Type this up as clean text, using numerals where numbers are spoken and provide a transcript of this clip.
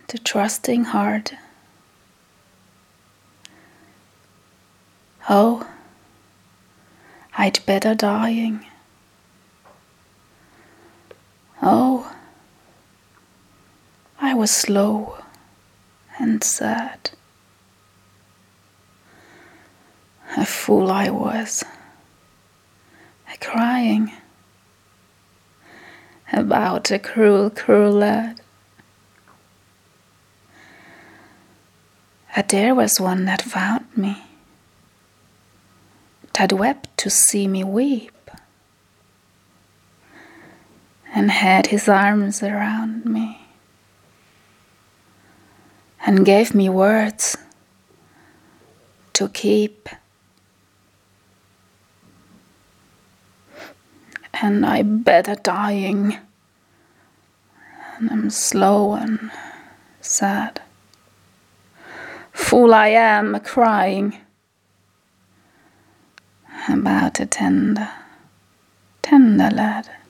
the trusting heart. Oh, I'd better dying. Oh, I was slow and sad. A fool I was, a-crying about a cruel, cruel lad. And there was one that found me, that wept to see me weep, and had his arms around me, and gave me words to keep. And I better dying, and I'm slow and sad. Fool I am, a-crying about a tender, tender lad.